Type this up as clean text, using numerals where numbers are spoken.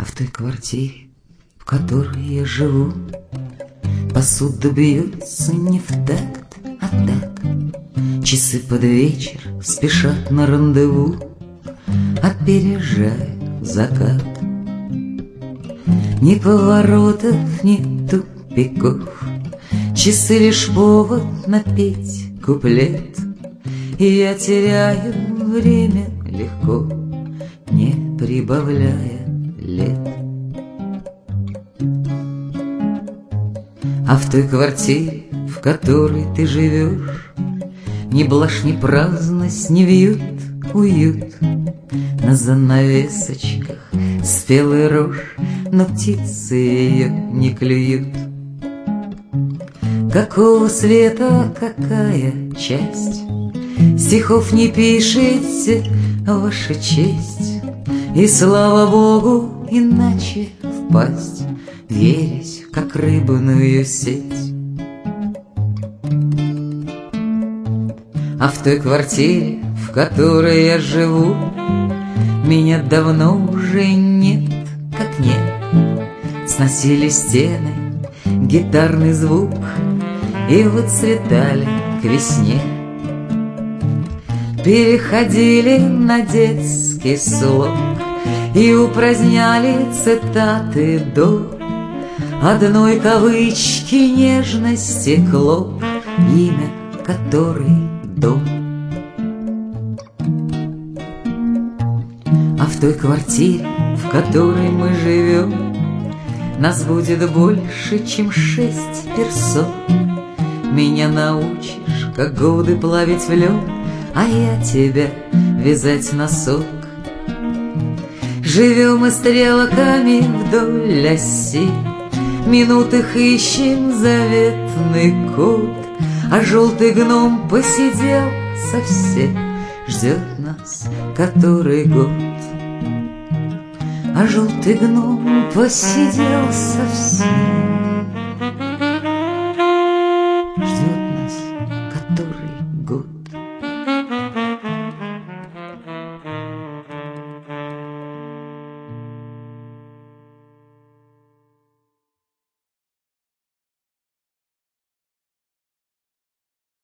в той квартире, в которой я живу, посуда бьется не в такт, а так. Часы под вечер спешат на рандеву, опережая закат. Ни поворотов, ни тупиков, часы лишь повод напеть куплет. И я теряю время легко, не прибавляя лет. А в той квартире, в которой ты живешь, ни блажь, ни праздность не вьют уют. На занавесочках спелый рожь, но птицы ее не клюют. Какого света, какая часть, стихов не пишете, ваша честь. И слава Богу, иначе впасть, верить, как рыбную сеть. А в той квартире, в которой я живу, меня давно уже нет, как нет. Сносили стены, гитарный звук, и выцветали к весне. Переходили на детский слог и упраздняли цитаты до одной кавычки нежно стекло, имя которой дом. А в той квартире, в которой мы живем, нас будет больше, чем 6 персон. Меня научишь, как годы плавить в лед, а я тебя вязать носок. Живем мы стрелками вдоль оси, минут их ищем заветный код. А желтый гном посидел совсем, ждет нас который год. А желтый гном посидел совсем, ждет